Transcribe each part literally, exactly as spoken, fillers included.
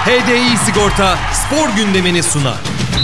H D I Sigorta spor gündemini sunar.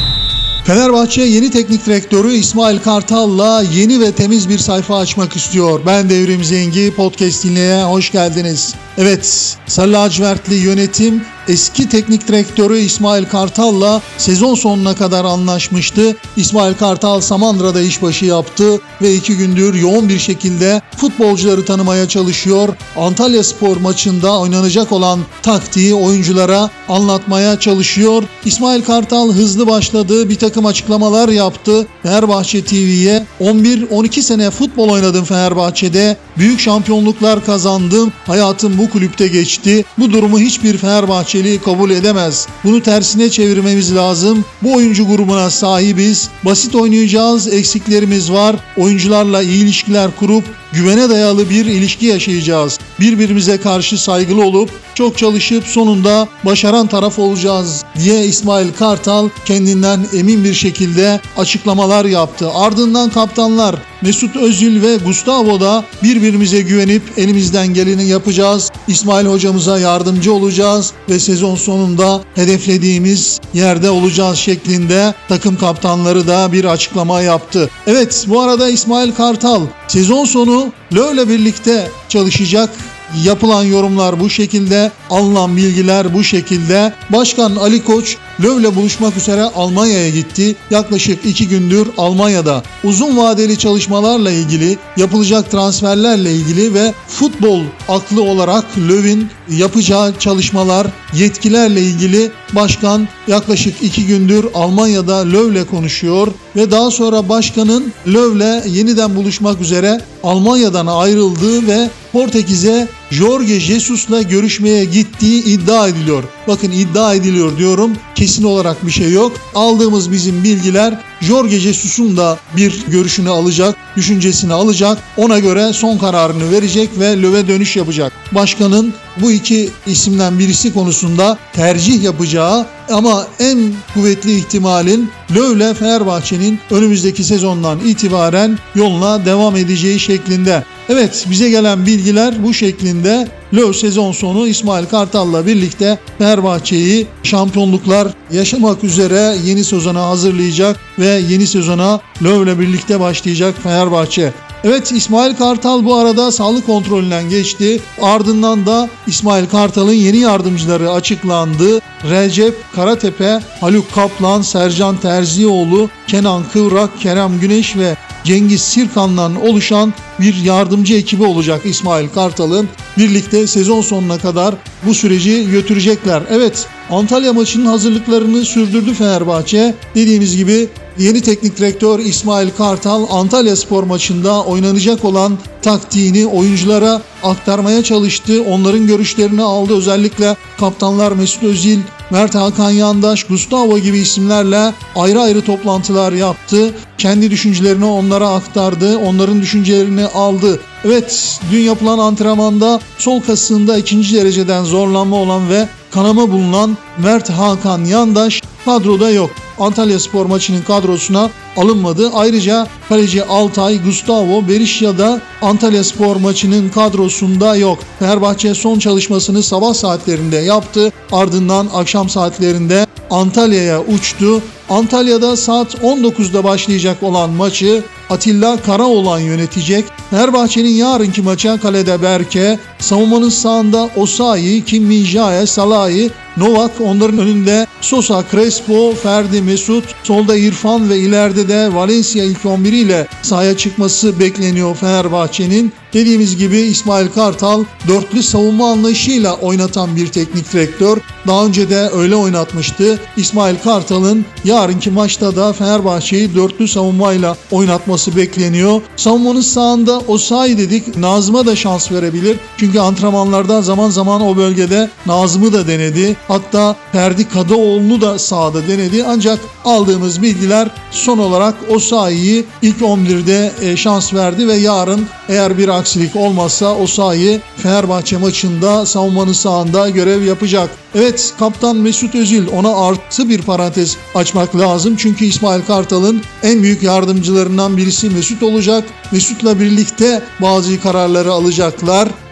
Fenerbahçe yeni teknik direktörü İsmail Kartal'la yeni ve temiz bir sayfa açmak istiyor. Ben Devrim Zengi, podcast dinleye hoş geldiniz. Evet, Sarı lacivertli yönetim eski teknik direktörü İsmail Kartal'la sezon sonuna kadar anlaşmıştı. İsmail Kartal Samandıra'da işbaşı yaptı ve iki gündür yoğun bir şekilde futbolcuları tanımaya çalışıyor. Antalyaspor maçında oynanacak olan taktiği oyunculara anlatmaya çalışıyor. İsmail Kartal hızlı başladı, bir takım açıklamalar yaptı. Fenerbahçe T V'ye on bir on iki sene futbol oynadım Fenerbahçe'de. Büyük şampiyonluklar kazandım. Hayatım bu kulüpte geçti. Bu durumu hiçbir Fenerbahçeli kabul edemez. Bunu tersine çevirmemiz lazım. Bu oyuncu grubuna sahibiz. Basit oynayacağız. Eksiklerimiz var. Oyuncularla iyi ilişkiler kurup güvene dayalı bir ilişki yaşayacağız. Birbirimize karşı saygılı olup çok çalışıp sonunda başaran taraf olacağız diye İsmail Kartal kendinden emin bir şekilde açıklamalar yaptı. Ardından kaptanlar Mesut Özil ve Gustavo da birbirimize güvenip elimizden geleni yapacağız. İsmail hocamıza yardımcı olacağız ve sezon sonunda hedeflediğimiz yerde olacağız şeklinde takım kaptanları da bir açıklama yaptı. Evet, bu arada İsmail Kartal sezon sonu Löw'le birlikte çalışacak. Yapılan yorumlar bu şekilde, alınan bilgiler bu şekilde. Başkan Ali Koç Löw'le buluşmak üzere Almanya'ya gitti. Yaklaşık iki gündür Almanya'da uzun vadeli çalışmalarla ilgili, yapılacak transferlerle ilgili ve futbol aklı olarak Löw'in yapacağı çalışmalar, yetkilerle ilgili başkan yaklaşık iki gündür Almanya'da Löw'le konuşuyor ve daha sonra başkanın Löw'le yeniden buluşmak üzere Almanya'dan ayrıldığı ve Portekiz'e Jorge Jesus'la görüşmeye gittiği iddia ediliyor. Bakın, iddia ediliyor diyorum. Kesin olarak bir şey yok. Aldığımız bizim bilgiler Jorge Jesus'un da bir görüşünü alacak, düşüncesini alacak. Ona göre son kararını verecek ve Löw'e dönüş yapacak. Başkanın bu iki isimden birisi konusunda tercih yapacağı ama en kuvvetli ihtimalin Löw'le Fenerbahçe'nin önümüzdeki sezondan itibaren yoluna devam edeceği şeklinde. Evet, bize gelen bilgiler bu şeklinde. Löw sezon sonu İsmail Kartal'la birlikte Fenerbahçe'yi şampiyonluklar yaşamak üzere yeni sezona hazırlayacak ve yeni sezona Löw'le birlikte başlayacak Fenerbahçe. Evet, İsmail Kartal bu arada sağlık kontrolünden geçti. Ardından da İsmail Kartal'ın yeni yardımcıları açıklandı. Recep Karatepe, Haluk Kaplan, Sercan Terzioğlu, Kenan Kıvrak, Kerem Güneş ve Cengiz Sirkan'dan oluşan bir yardımcı ekibi olacak İsmail Kartal'ın. Birlikte sezon sonuna kadar bu süreci götürecekler. Evet, Antalya maçının hazırlıklarını sürdürdü Fenerbahçe. Dediğimiz gibi yeni teknik direktör İsmail Kartal Antalyaspor maçında oynanacak olan taktiğini oyunculara aktarmaya çalıştı. Onların görüşlerini aldı. Özellikle kaptanlar Mesut Özil, Mert Hakan Yandaş, Gustavo gibi isimlerle ayrı ayrı toplantılar yaptı. Kendi düşüncelerini onlara aktardı. Onların düşüncelerini aldı. Evet, dün yapılan antrenmanda sol kasığında ikinci dereceden zorlanma olan ve kanama bulunan Mert Hakan Yandaş kadroda yok. Antalyaspor maçının kadrosuna alınmadı. Ayrıca kaleci Altay, Gustavo, Berisha da Antalyaspor maçının kadrosunda yok. Fenerbahçe son çalışmasını sabah saatlerinde yaptı. Ardından akşam saatlerinde Antalya'ya uçtu. Antalya'da saat on dokuzda başlayacak olan maçı Atilla Karaoğlan yönetecek. Fenerbahçe'nin yarınki maça kalede Berke, savunmanın sağında Osayi, Kim Min-jae, Salahi, Novak, onların önünde Sosa, Crespo, Ferdi, Mesut, solda İrfan ve ileride de Valencia ilk on bir ile sahaya çıkması bekleniyor Fenerbahçe'nin. Dediğimiz gibi İsmail Kartal dörtlü savunma anlayışıyla oynatan bir teknik direktör. Daha önce de öyle oynatmıştı. İsmail Kartal'ın yarınki maçta da Fenerbahçe'yi dörtlü savunmayla oynatması bekleniyor. Savunmanın sağında Osayi dedik. Nazım'a da şans verebilir. Çünkü antrenmanlarda zaman zaman o bölgede Nazım'ı da denedi. Hatta Ferdi Kadıoğlu'nu da sahada denedi. Ancak aldığımız bilgiler son olarak Osayi'yi ilk on birde şans verdi ve yarın eğer bir aksilik olmazsa Osayi Fenerbahçe maçında savunmanın sağında görev yapacak. Evet, kaptan Mesut Özil, ona artı bir parantez açmak lazım. Çünkü İsmail Kartal'ın en büyük yardımcılarından birisi Mesut olacak. Mesut'la birlikte bazı kararları alacaklar.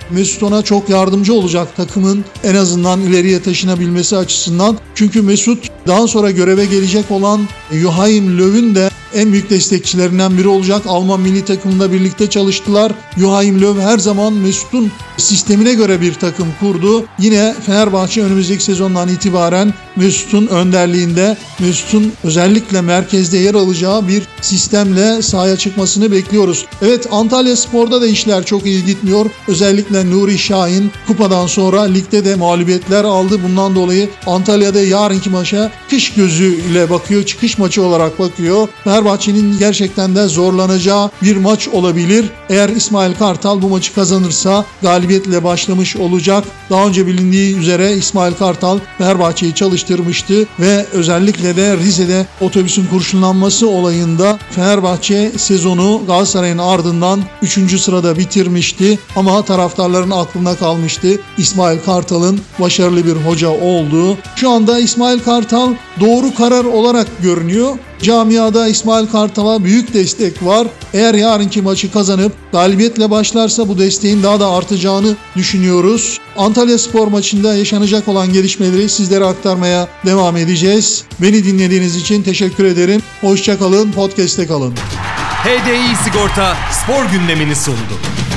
Mesut ona çok yardımcı olacak takımın en azından ileriye taşınabilmesi açısından. Çünkü Mesut daha sonra göreve gelecek olan Joachim Löw'ün de en büyük destekçilerinden biri olacak. Alman milli takımında birlikte çalıştılar. Joachim Löw her zaman Mesut'un sistemine göre bir takım kurdu. Yine Fenerbahçe önümüzdeki sezondan itibaren Mesut'un önderliğinde, Mesut'un özellikle merkezde yer alacağı bir sistemle sahaya çıkmasını bekliyoruz. Evet, Antalyaspor'da da işler çok iyi gitmiyor. Özellikle Nuri Şahin kupadan sonra ligde de mağlubiyetler aldı. Bundan dolayı Antalya'da yarınki maça kış gözüyle bakıyor, çıkış maçı olarak bakıyor. Fenerbahçe'nin gerçekten de zorlanacağı bir maç olabilir. Eğer İsmail Kartal bu maçı kazanırsa galibiyetle başlamış olacak. Daha önce bilindiği üzere İsmail Kartal Fenerbahçe'yi çalıştırmıştı ve özellikle de Rize'de otobüsün kurşunlanması olayında Fenerbahçe sezonu Galatasaray'ın ardından üçüncü sırada bitirmişti. Ama taraftarların aklına kalmıştı İsmail Kartal'ın başarılı bir hoca olduğu. Şu anda İsmail Kartal doğru karar olarak görünüyor. Camiada İsmail Kartal'a büyük destek var. Eğer yarınki maçı kazanıp galibiyetle başlarsa bu desteğin daha da artacağını düşünüyoruz. Antalyaspor maçında yaşanacak olan gelişmeleri sizlere aktarmaya devam edeceğiz. Beni dinlediğiniz için teşekkür ederim. Hoşça kalın, podcast'te kalın. H D I Sigorta spor gündemini sundu.